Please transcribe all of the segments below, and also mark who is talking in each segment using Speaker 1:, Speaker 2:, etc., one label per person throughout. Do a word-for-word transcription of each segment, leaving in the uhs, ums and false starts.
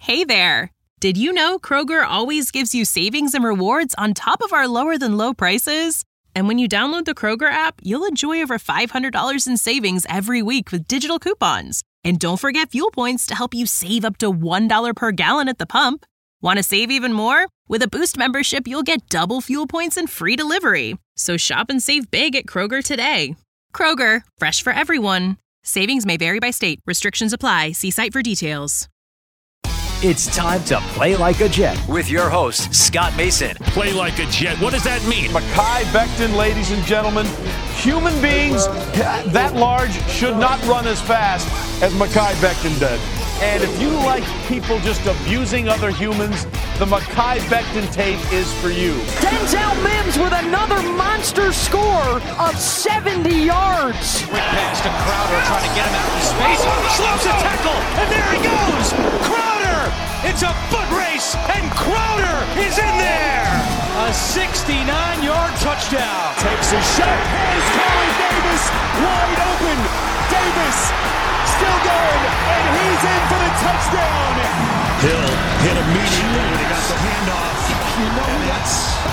Speaker 1: Hey there! Did you know Kroger always gives you savings and rewards on top of our lower-than-low prices? And when you download the Kroger app, you'll enjoy over five hundred dollars in savings every week with digital coupons. And don't forget fuel points to help you save up to one dollar per gallon at the pump. Want to save even more? With a Boost membership, you'll get double fuel points and free delivery. So shop and save big at Kroger today. Kroger, fresh for everyone. Savings may vary by state. Restrictions apply. See site for details.
Speaker 2: It's time to play like a Jet with your host, Scott Mason.
Speaker 3: Play like a Jet. What does that mean?
Speaker 4: Mekhi Becton, ladies and gentlemen. Human beings that large should not run as fast as Mekhi Becton did. And if you like people just abusing other humans, the Mekhi Becton tape is for you.
Speaker 5: Denzel Mims with another monster score of seventy yards.
Speaker 6: Quick pass to Crowder trying to get him out of space. Slips a tackle, and there he goes. Crowder! It's a foot race, and Crowder is in there. A sixty-nine-yard touchdown.
Speaker 4: Takes a shot. Here's Corey Davis wide open. Davis still going, and he's in for the touchdown.
Speaker 3: Hill hit immediately when he got the handoff.
Speaker 6: You know
Speaker 3: and
Speaker 6: that's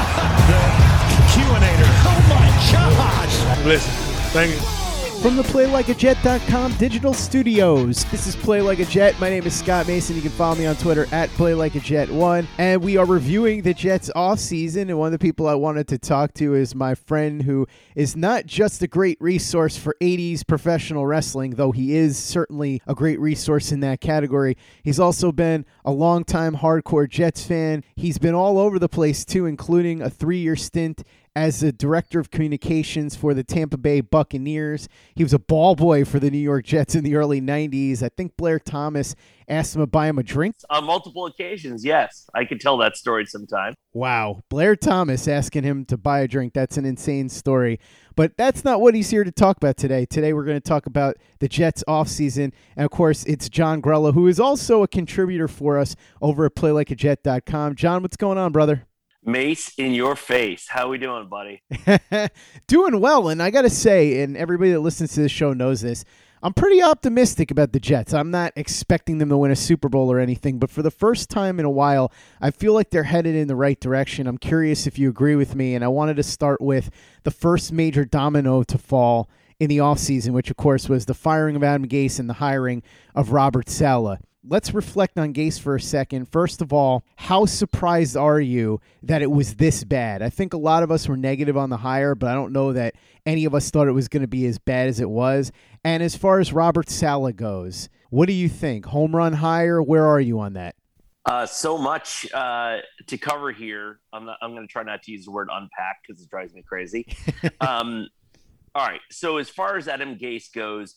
Speaker 3: the Q-inator.
Speaker 6: Oh my gosh.
Speaker 4: Listen, thank you.
Speaker 7: From the play like a jet dot com digital studios, this is Play Like a Jet. My name is Scott Mason. You can follow me on Twitter at Play Like a Jet one. And we are reviewing the Jets offseason. And one of the people I wanted to talk to is my friend who is not just a great resource for eighties professional wrestling, though he is certainly a great resource in that category. He's also been a longtime hardcore Jets fan. He's been all over the place, too, including a three-year stint as the director of communications for the Tampa Bay Buccaneers. He was a ball boy for the New York Jets in the early nineties. I think Blair Thomas asked him to buy him a drink.
Speaker 8: On multiple occasions, yes. I could tell that story sometime.
Speaker 7: Wow. Blair Thomas asking him to buy a drink. That's an insane story. But that's not what he's here to talk about today. Today we're going to talk about the Jets offseason. And, of course, it's John Grella, who is also a contributor for us over at play like a jet dot com. John, what's going on, brother?
Speaker 8: Mace in your face. How we doing, buddy?
Speaker 7: Doing well, and I got to say, and everybody that listens to this show knows this, I'm pretty optimistic about the Jets. I'm not expecting them to win a Super Bowl or anything, but for the first time in a while, I feel like they're headed in the right direction. I'm curious if you agree with me, and I wanted to start with the first major domino to fall in the offseason, which, of course, was the firing of Adam Gase and the hiring of Robert Saleh. Let's reflect on Gase for a second. First of all, how surprised are you that it was this bad? I think a lot of us were negative on the hire, but I don't know that any of us thought it was going to be as bad as it was. And as far as Robert Saleh goes, what do you think? Home run hire? Where are you on that?
Speaker 8: Uh, so much uh, to cover here. I'm not, I'm going to try not to use the word unpack because it drives me crazy. um, all right. So as far as Adam Gase goes,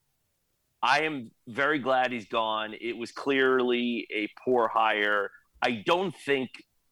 Speaker 8: I am very glad he's gone. It was clearly a poor hire. I don't think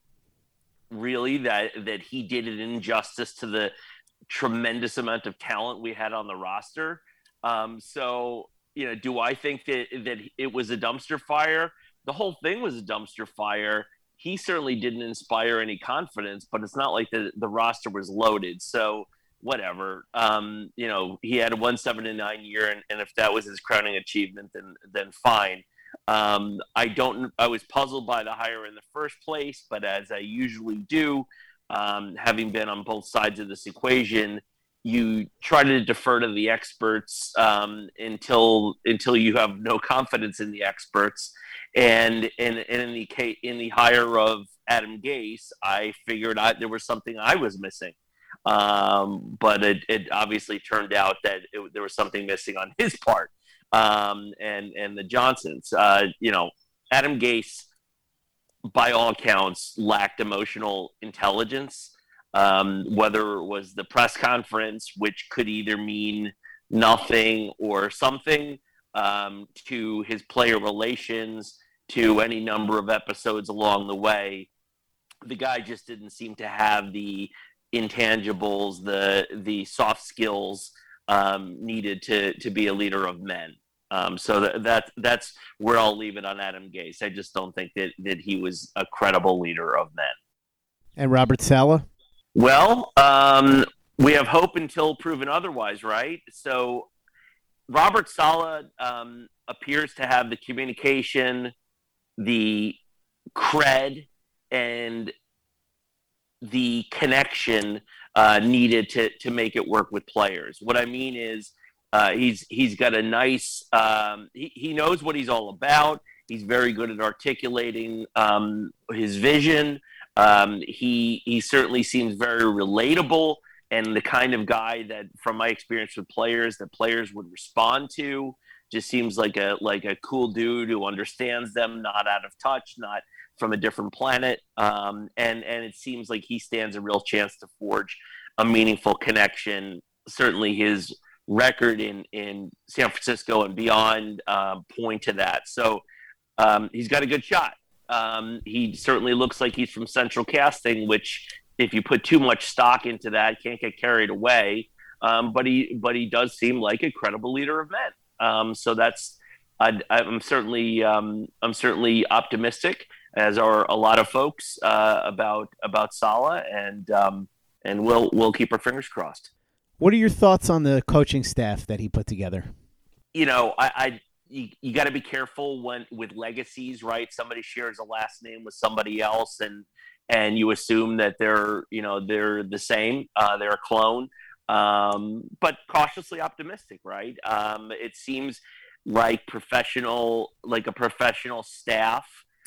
Speaker 8: really that that he did an injustice to the tremendous amount of talent we had on the roster. Um, so, you know, do I think that, that it was a dumpster fire? The whole thing was a dumpster fire. He certainly didn't inspire any confidence, but it's not like the, the roster was loaded. So, whatever, um, you know, he had a one seven and nine year, and, and if that was his crowning achievement, then then fine. Um, I don't. I was puzzled by the hire in the first place, but as I usually do, um, having been on both sides of this equation, you try to defer to the experts um, until until you have no confidence in the experts. And, and, and in the case, in the hire of Adam Gase, I figured out there was something I was missing. Um, but it, it obviously turned out that it, there was something missing on his part. Um, and, and the Johnsons, uh, you know, Adam Gase, by all accounts, lacked emotional intelligence, um, whether it was the press conference, which could either mean nothing or something, um, to his player relations, to any number of episodes along the way. The guy just didn't seem to have the intangibles, the the soft skills um, needed to to be a leader of men. Um, so that, that that's where I'll leave it on Adam Gase. I just don't think that, that he was a credible leader of men.
Speaker 7: And Robert Saleh?
Speaker 8: Well, um, we have hope until proven otherwise, right? So Robert Saleh um, appears to have the communication the cred and the connection uh, needed to to make it work with players. What I mean is uh, he's he's got a nice um, he, he knows what he's all about. He's very good at articulating um, his vision. Um, he he certainly seems very relatable and the kind of guy that, from my experience with players, that players would respond to. Just seems like a like a cool dude who understands them, not out of touch, not from a different planet. Um, and and it seems like he stands a real chance to forge a meaningful connection. Certainly, his record in in San Francisco and beyond uh, point to that. So um, he's got a good shot. Um, he certainly looks like he's from Central Casting, which, if you put too much stock into that, can't get carried away. Um, but he but he does seem like a credible leader of men. Um, so that's I'd, I'm certainly um, I'm certainly optimistic, as are a lot of folks, uh, about about Saleh, and um, and we'll we'll keep our fingers crossed.
Speaker 7: What are your thoughts on the coaching staff that he put together?
Speaker 8: You know, I. I You, you got to be careful when with legacies, right? Somebody shares a last name with somebody else, and and you assume that they're you know they're the same, uh, they're a clone, um, but cautiously optimistic, right? Um, it seems like professional, like a professional staff.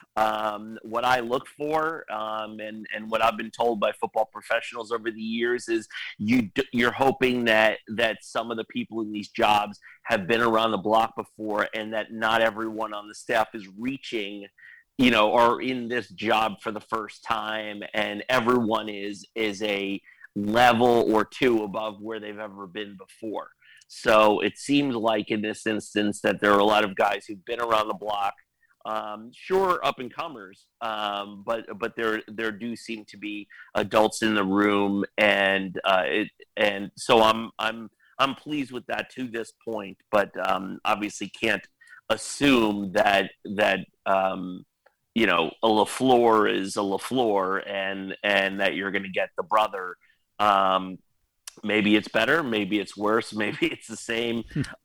Speaker 8: Um, what I look for, um, and and what I've been told by football professionals over the years, is you you're hoping that that some of the people in these jobs have been around the block before, and that not everyone on the staff is reaching, you know, or in this job for the first time, and everyone is is a level or two above where they've ever been before. So it seems like in this instance that there are a lot of guys who've been around the block. Um, sure, up and comers, um, but but there there do seem to be adults in the room, and uh, it, and so I'm I'm I'm pleased with that to this point. But um, obviously, can't assume that that um, you know a LaFleur is a LaFleur, and and that you're going to get the brother. Um, maybe it's better, maybe it's worse, maybe it's the same,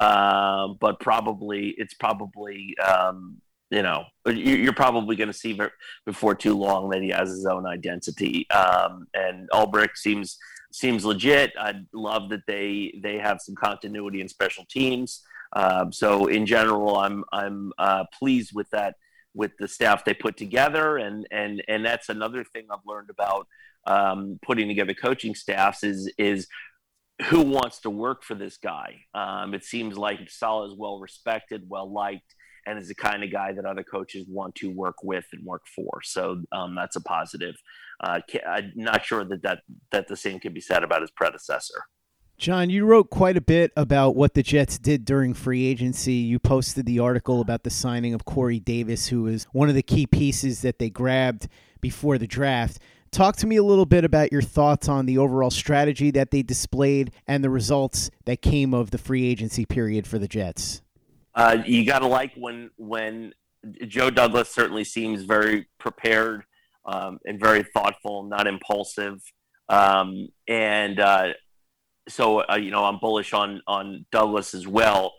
Speaker 8: uh, but probably it's probably. Um, You know, you're probably going to see before too long that he has his own identity. Um, and Ulbrich seems seems legit. I love that they they have some continuity in special teams. Um, so in general, I'm I'm uh, pleased with that, with the staff they put together. And and and that's another thing I've learned about um, putting together coaching staffs is is who wants to work for this guy. Um, it seems like Saleh is well respected, well liked, and is the kind of guy that other coaches want to work with and work for. So um, that's a positive. Uh, I'm not sure that, that that the same can be said about his predecessor.
Speaker 7: John, you wrote quite a bit about what the Jets did during free agency. You posted the article about the signing of Corey Davis, who was one of the key pieces that they grabbed before the draft. Talk to me a little bit about your thoughts on the overall strategy that they displayed and the results that came of the free agency period for the Jets.
Speaker 8: Uh, you got to like when when Joe Douglas certainly seems very prepared um, and very thoughtful, not impulsive. Um, and uh, so, uh, you know, I'm bullish on on Douglas as well.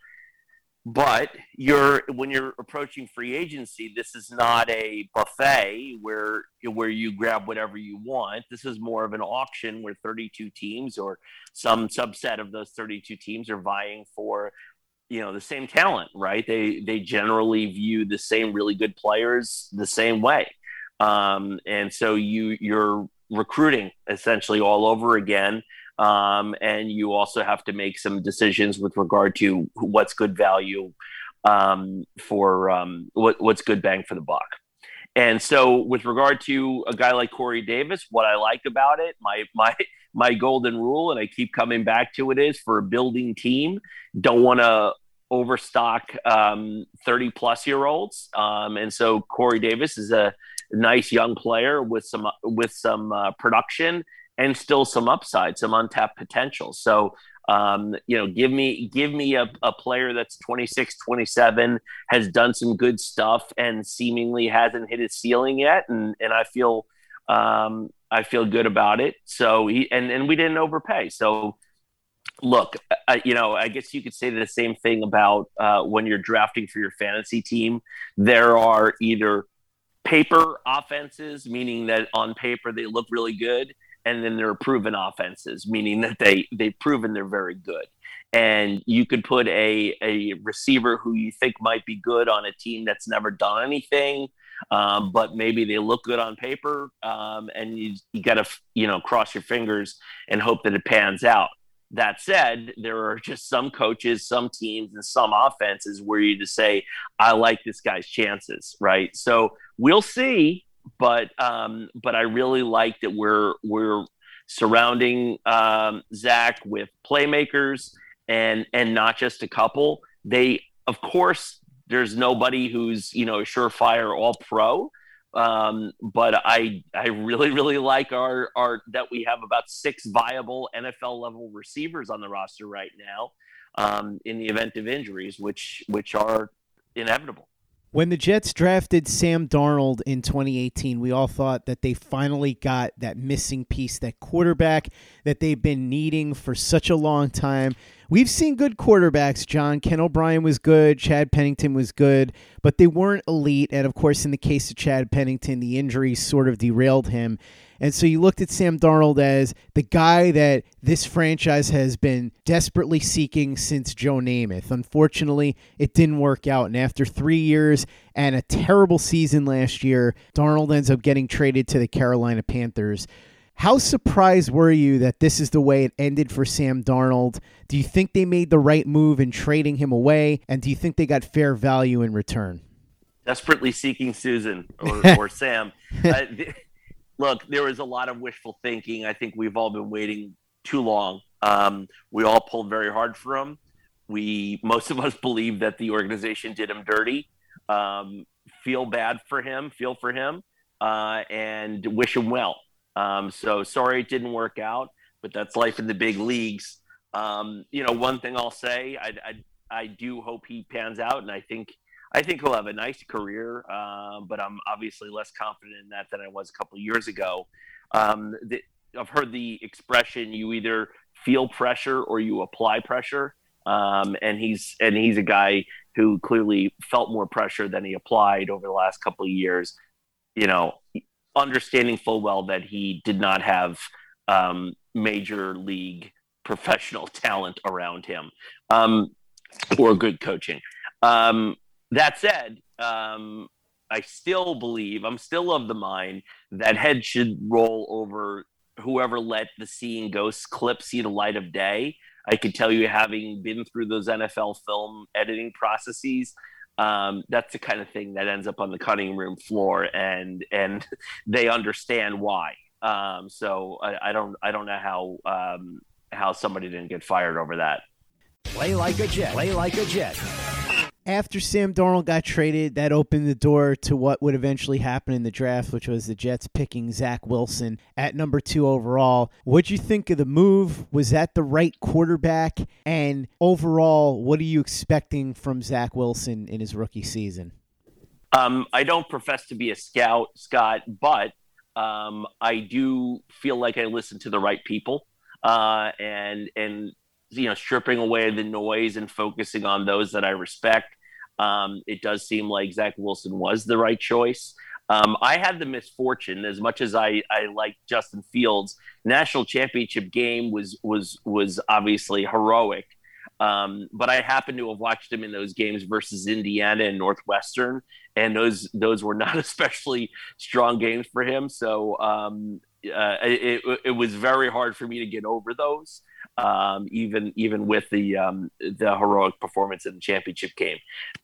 Speaker 8: But you're when you're approaching free agency, this is not a buffet where where you grab whatever you want. This is more of an auction where thirty-two teams or some subset of those thirty-two teams are vying for, you know, the same talent, right? They they generally view the same really good players the same way, um, and so you you're recruiting essentially all over again, um, and you also have to make some decisions with regard to what's good value um, for um, what what's good bang for the buck. And so, with regard to a guy like Corey Davis, what I like about it, my my my golden rule, and I keep coming back to it, is for a building team, don't want to overstock um, thirty plus year olds. Um, and so Corey Davis is a nice young player with some, with some uh, production and still some upside, some untapped potential. So, um, you know, give me, give me a, a player that's twenty-six, twenty-seven, has done some good stuff and seemingly hasn't hit his ceiling yet. And, and I feel, um, I feel good about it. So he, and, and we didn't overpay. So, look, uh, you know, I guess you could say the same thing about uh, when you're drafting for your fantasy team. There are either paper offenses, meaning that on paper they look really good, and then there are proven offenses, meaning that they they've proven they're very good. And you could put a a receiver who you think might be good on a team that's never done anything, um, but maybe they look good on paper, um, and you you got to you know cross your fingers and hope that it pans out. That said, there are just some coaches, some teams, and some offenses where you just say, I like this guy's chances, right? So we'll see, but um, but I really like that we're we're surrounding um, Zach with playmakers and and not just a couple. They, of course, there's nobody who's you know a surefire all pro. Um, but I, I really, really like our, our, that we have about six viable N F L level receivers on the roster right now, um, in the event of injuries, which, which are inevitable.
Speaker 7: When the Jets drafted Sam Darnold in twenty eighteen, we all thought that they finally got that missing piece, that quarterback that they've been needing for such a long time. We've seen good quarterbacks, John. Ken O'Brien was good. Chad Pennington was good, but they weren't elite. And, of course, in the case of Chad Pennington, the injuries sort of derailed him. And so you looked at Sam Darnold as the guy that this franchise has been desperately seeking since Joe Namath. Unfortunately, it didn't work out. And after three years and a terrible season last year, Darnold ends up getting traded to the Carolina Panthers. How surprised were you that this is the way it ended for Sam Darnold? Do you think they made the right move in trading him away? And do you think they got fair value in return?
Speaker 8: Desperately seeking Susan or, or Sam. Uh, th- look, there was a lot of wishful thinking. I think we've all been waiting too long. Um, we all pulled very hard for him. We, most of us believe that the organization did him dirty. Um, feel bad for him, feel for him, uh, and wish him well. Um, so sorry it didn't work out, but that's life in the big leagues. Um, you know, one thing I'll say, I, I, I do hope he pans out, and I think I think he'll have a nice career, uh, but I'm obviously less confident in that than I was a couple of years ago. Um, the, I've heard the expression, you either feel pressure or you apply pressure, um, and he's and he's a guy who clearly felt more pressure than he applied over the last couple of years. You know, understanding full well that he did not have um, major league professional talent around him, um, or good coaching. Um, that said, um, I still believe, I'm still of the mind that head should roll over whoever let the Seeing Ghosts clip see the light of day. I could tell you, having been through those N F L film editing processes, Um, that's the kind of thing that ends up on the cutting room floor, and and they understand why. Um, so I, I don't I don't know how um, how somebody didn't get fired over that.
Speaker 2: Play like a Jet. Play like a Jet.
Speaker 7: After Sam Darnold got traded, that opened the door to what would eventually happen in the draft, which was the Jets picking Zach Wilson at number two overall. What'd you think of the move? Was that the right quarterback? And overall, what are you expecting from Zach Wilson in his rookie season?
Speaker 8: Um, I don't profess to be a scout, Scott, but um, I do feel like I listen to the right people, uh, and and. you know, stripping away the noise and focusing on those that I respect. Um, it does seem like Zach Wilson was the right choice. Um, I had the misfortune, as much as I, I like Justin Fields, national championship game was, was, was obviously heroic. Um, but I happened to have watched him in those games versus Indiana and Northwestern, and those, those were not especially strong games for him. So um, uh, it, it, it was very hard for me to get over those. Um, even even with the um, the heroic performance in the championship game.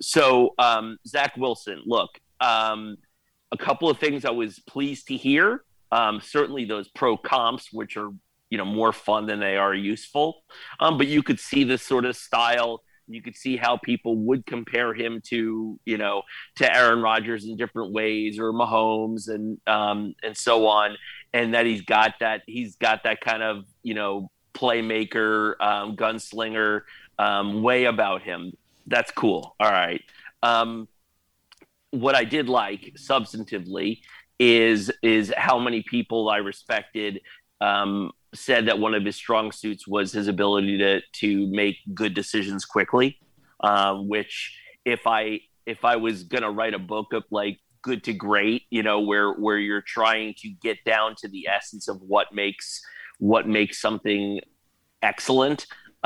Speaker 8: So um, Zach Wilson, look, um, a couple of things I was pleased to hear. Um, certainly those pro comps, which are you know more fun than they are useful. Um, but you could see this sort of style. You could see how people would compare him to you know to Aaron Rodgers in different ways, or Mahomes, and um, and so on. And that he's got that he's got that kind of you know. playmaker, um, gunslinger um, way about him. That's cool. All right. Um, what I did like substantively is is how many people I respected um, said that one of his strong suits was his ability to to make good decisions quickly. Um, which if I if I was gonna write a book of like good to great, you know, where where you're trying to get down to the essence of what makes what makes something excellent.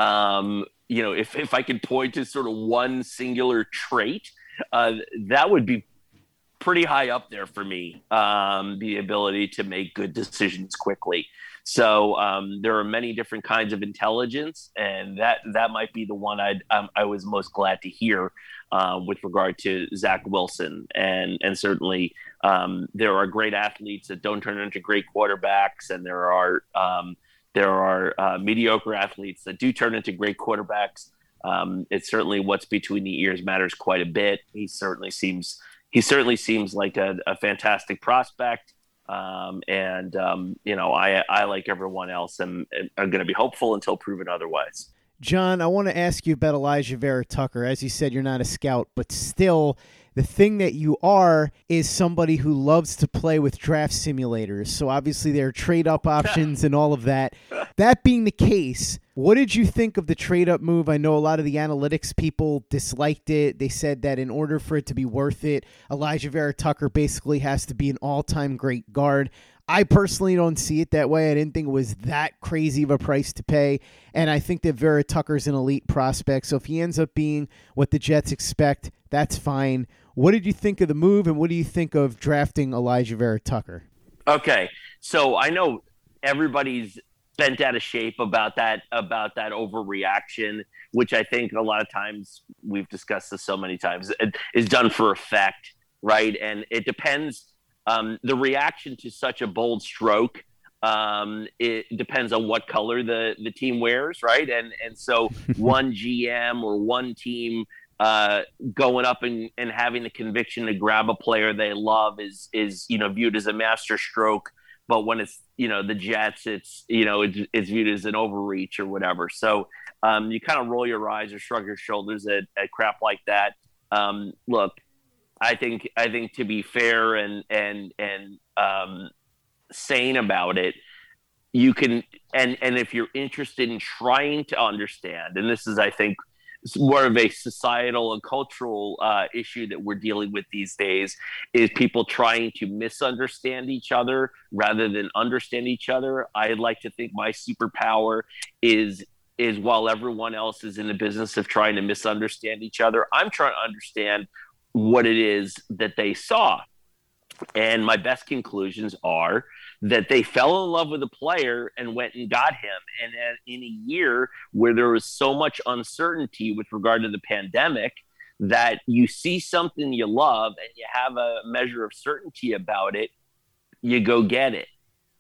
Speaker 8: Um, you know, if if I could point to sort of one singular trait, uh, that would be pretty high up there for me. Um, the ability to make good decisions quickly. So um, there are many different kinds of intelligence, and that that might be the one I um, I was most glad to hear uh, with regard to Zach Wilson. And and certainly um, there are great athletes that don't turn into great quarterbacks, and there are um, there are uh, mediocre athletes that do turn into great quarterbacks. Um, it's certainly what's between the ears matters quite a bit. He certainly seems he certainly seems like a, a fantastic prospect. Um, and, um, you know, I, I, like everyone else, am, am going to be hopeful until proven otherwise.
Speaker 7: John, I want to ask you about Elijah Vera Tucker. As you said, you're not a scout, but still, the thing that you are is somebody who loves to play with draft simulators. So obviously there are trade-up options and all of that. That being the case, what did you think of the trade-up move? I know a lot of the analytics people disliked it. They said that in order for it to be worth it, Elijah Vera Tucker basically has to be an all-time great guard. I personally don't see it that way. I didn't think it was that crazy of a price to pay. And I think that Vera Tucker's an elite prospect. So if he ends up being what the Jets expect, that's fine. What did you think of the move, and what do you think of drafting Elijah Vera Tucker?
Speaker 8: Okay, so I know everybody's bent out of shape about that about that overreaction, which I think a lot of times, we've discussed this so many times, is done for effect, right? And it depends. Um, the reaction to such a bold stroke, um, it depends on what color the, the team wears, right? And and so one G M or one team uh, going up and, and having the conviction to grab a player they love is is you know viewed as a master stroke. But when it's you know the Jets, it's you know it's, it's viewed as an overreach or whatever. So um, you kind of roll your eyes or shrug your shoulders at, at crap like that. Um, look. I think I think to be fair and and and um, sane about it, you can and and if you're interested in trying to understand, and this is I think more of a societal and cultural uh, issue that we're dealing with these days, is people trying to misunderstand each other rather than understand each other. I'd like to think my superpower is is while everyone else is in the business of trying to misunderstand each other, I'm trying to understand what it is that they saw. And my best conclusions are that they fell in love with a player and went and got him. And in a year where there was so much uncertainty with regard to the pandemic, that you see something you love and you have a measure of certainty about it, you go get it.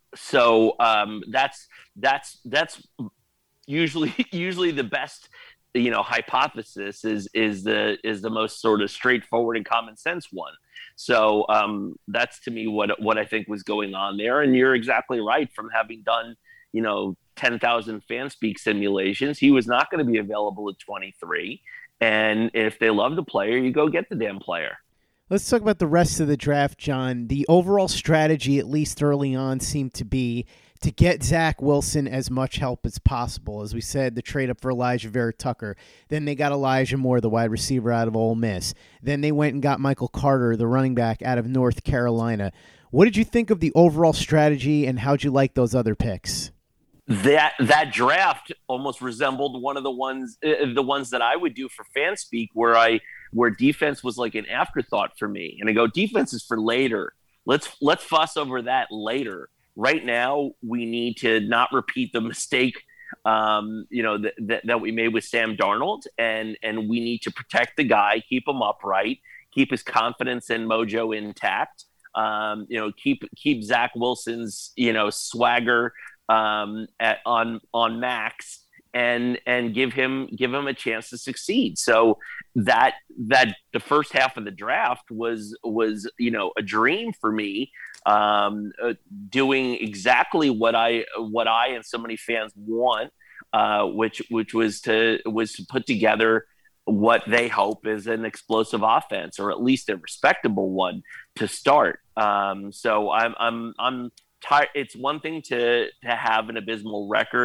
Speaker 8: So um, that's that's that's usually usually the best you know, hypothesis is is the is the most sort of straightforward and common sense one. So um, that's to me what what I think was going on there. And you're exactly right. From having done, you know, ten thousand FanSpeak simulations, he was not going to be available at twenty-three. And if they love the player, you go get the damn player.
Speaker 7: Let's talk about the rest of the draft, John. The overall strategy, at least early on, seemed to be to get Zach Wilson as much help as possible. As we said, the trade up for Elijah Vera Tucker. Then they got Elijah Moore, the wide receiver out of Ole Miss. Then they went and got Michael Carter, the running back out of North Carolina. What did you think of the overall strategy, and how'd you like those other picks?
Speaker 8: That that draft almost resembled one of the ones uh, the ones that I would do for FanSpeak, where I where defense was like an afterthought for me. And I go, defense is for later. Let's let's fuss over that later. Right now, we need to not repeat the mistake, um, you know, that, that that we made with Sam Darnold, and and we need to protect the guy, keep him upright, keep his confidence and mojo intact. Um, you know, keep keep Zach Wilson's you know swagger um, at, on on max, and and give him give him a chance to succeed. So that that the first half of the draft was was you know a dream for me. Um, uh, doing exactly what I what I and so many fans want, uh, which which was to was to put together what they hope is an explosive offense, or at least a respectable one to start. Um, so I'm I'm I'm tired. It's one thing to to have an abysmal record.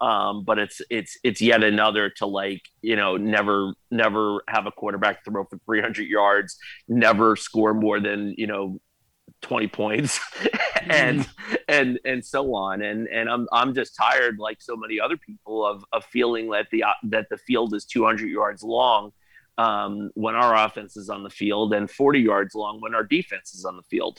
Speaker 8: Um, but it's it's it's yet another to like you know never never have a quarterback throw for three hundred yards, never score more than you know twenty points, and mm. and and so on. And and I'm I'm just tired, like so many other people, of of feeling that the that the field is two hundred yards long um, when our offense is on the field, and forty yards long when our defense is on the field.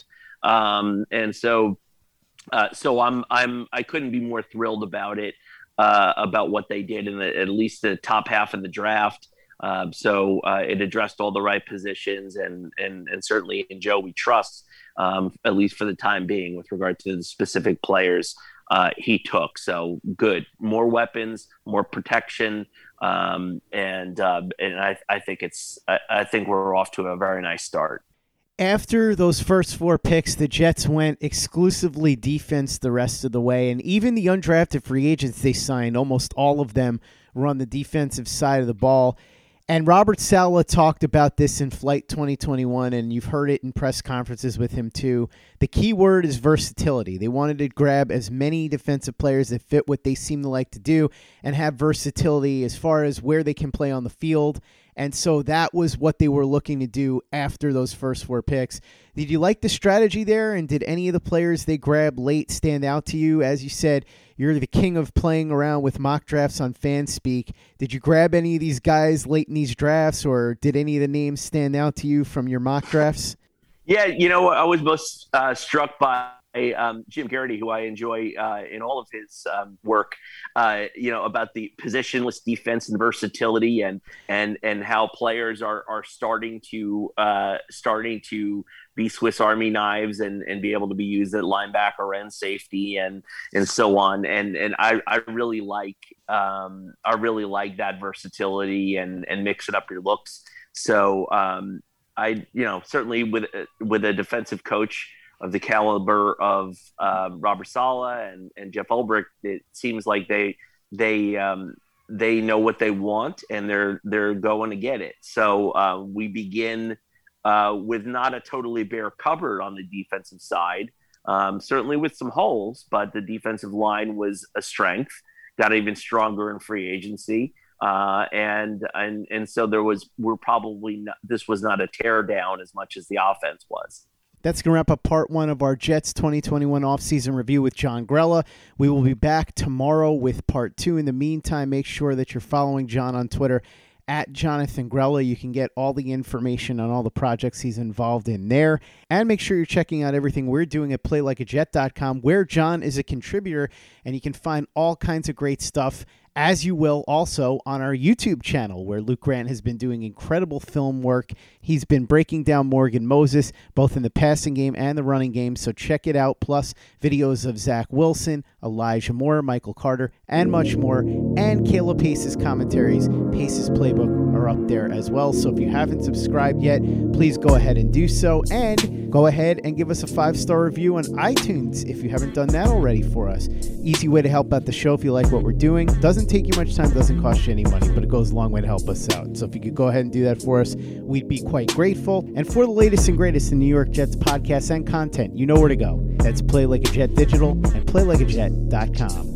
Speaker 8: Um, and so uh, so I'm I'm I couldn't be more thrilled about it. Uh, about what they did in the, at least the top half of the draft. Um, so uh, it addressed all the right positions, and and and certainly in Joe we trust, um, at least for the time being, with regard to the specific players uh, he took. So good, more weapons, more protection, um, and uh, and I, I think it's I, I think we're off to a very nice start.
Speaker 7: After those first four picks, the Jets went exclusively defense the rest of the way, and even the undrafted free agents they signed, almost all of them were on the defensive side of the ball. And Robert Saleh talked about this in Flight twenty twenty-one, and you've heard it in press conferences with him too. The key word is versatility. They wanted to grab as many defensive players that fit what they seem to like to do and have versatility as far as where they can play on the field. And so that was what they were looking to do after those first four picks. Did you like the strategy there? And did any of the players they grabbed late stand out to you? As you said, you're the king of playing around with mock drafts on FanSpeak. Did you grab any of these guys late in these drafts, or did any of the names stand out to you from your mock drafts?
Speaker 8: Yeah, you know, I was most uh, struck by Um, Jim Garrity, who I enjoy uh, in all of his um, work, uh, you know, about the positionless defense and versatility, and and and how players are are starting to uh, starting to be Swiss Army knives and, and be able to be used at linebacker and safety and and so on. And and I, I really like um, I really like that versatility and and mixing up your looks. So um, I you know certainly with with a defensive coach of the caliber of um, Robert Saleh and, and Jeff Ulbrich, it seems like they they um, they know what they want, and they're they're going to get it. So uh, we begin uh, with not a totally bare cupboard on the defensive side, um, certainly with some holes, but the defensive line was a strength, got even stronger in free agency. Uh, and and and so there was we're probably not, this was not a tear down as much as the offense was.
Speaker 7: That's going to wrap up part one of our Jets twenty twenty-one offseason review with John Grella. We will be back tomorrow with part two. In the meantime, make sure that you're following John on Twitter at Jonathan Grella. You can get all the information on all the projects he's involved in there. And make sure you're checking out everything we're doing at play like a jet dot com, where John is a contributor, and you can find all kinds of great stuff, as you will also on our YouTube channel, where Luke Grant has been doing incredible film work. He's been breaking down Morgan Moses, both in the passing game and the running game, so check it out, plus videos of Zach Wilson, Elijah Moore, Michael Carter, and much more, and Caleb Pace's commentaries. Pace's Playbook are up there as well, so if you haven't subscribed yet, please go ahead and do so, and go ahead and give us a five-star review on iTunes if you haven't done that already for us. Easy way to help out the show if you like what we're doing. Doesn't take you much time, doesn't cost you any money, but it goes a long way to help us out. So if you could go ahead and do that for us, we'd be quite grateful. And for the latest and greatest in New York Jets podcasts and content, you know where to go. That's Play Like a Jet Digital and play like a jet dot com.